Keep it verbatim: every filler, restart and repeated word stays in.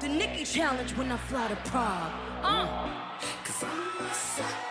the Nicki challenge when I fly to Prague. Uh. Cause I'm